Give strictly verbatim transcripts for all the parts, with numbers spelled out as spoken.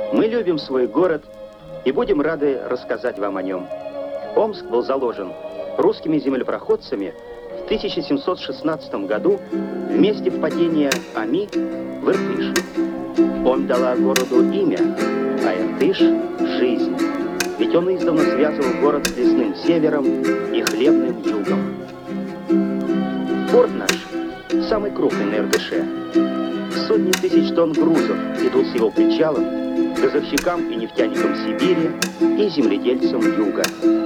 Мы любим свой город и будем рады рассказать вам о нем. Омск был заложен русскими землепроходцами в тысяча семьсот шестнадцатом году в месте впадения Оми в Иртыш. Омь дала городу имя, а Иртыш – жизнь. Ведь он издавна связывал город с лесным севером и хлебным югом. Порт наш самый крупный на Иртыше. Сотни тысяч тонн грузов идут с его причалов к газовщикам и нефтяникам Сибири и земледельцам юга.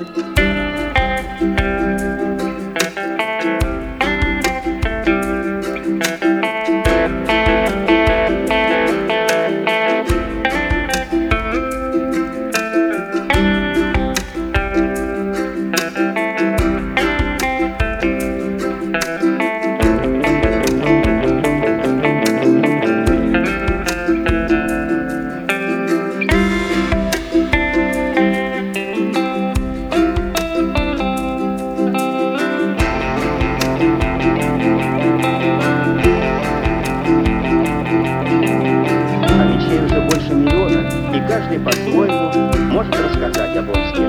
Каждый по-своему может рассказать об Омске.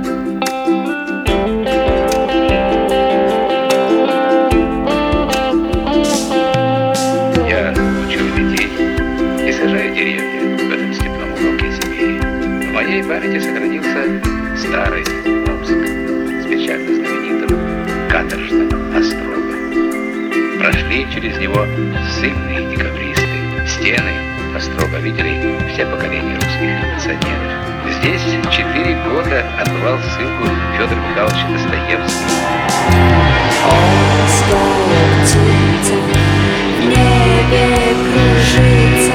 Я учу детей и сажаю деревья в этом степном уголке Сибири. В моей памяти сохранился старый Омск с печально знаменитым каторжным острогом. Прошли через него ссыльные декабристы, стены острога видели все поколения русских революционеров. Здесь четыре года отбывал ссылку Федор Михайлович Достоевский. Омская птица в небе кружится,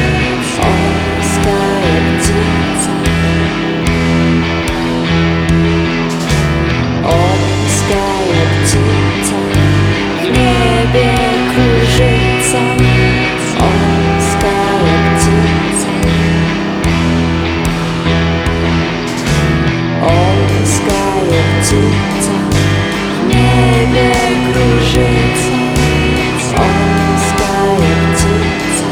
Омская птица. Омская птица в небе кружится, Омская птица. Омская птица в небе кружится, Омская птица.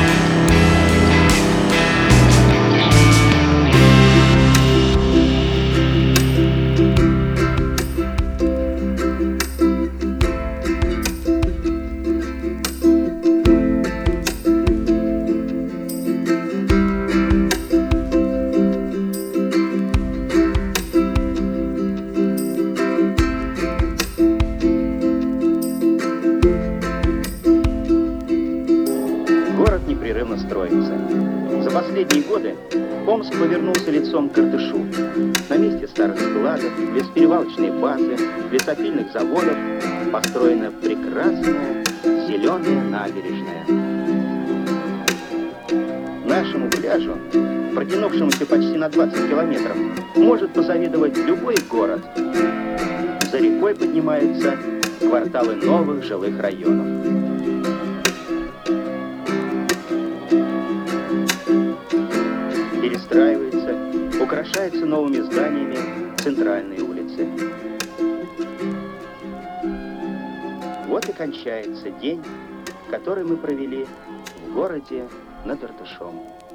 Город непрерывно строится. За последние годы Омск повернулся лицом к Иртышу. На месте старых складов, лесоперевалочной базы, лесопильных заводов построена прекрасная зеленая набережная. Нашему пляжу, протянувшемуся почти на двадцать километров, может позавидовать любой город. За рекой поднимаются кварталы новых жилых районов. Перестраивается, украшается новыми зданиями центральные улицы. Вот и кончается день, который мы провели в городе над Иртышом.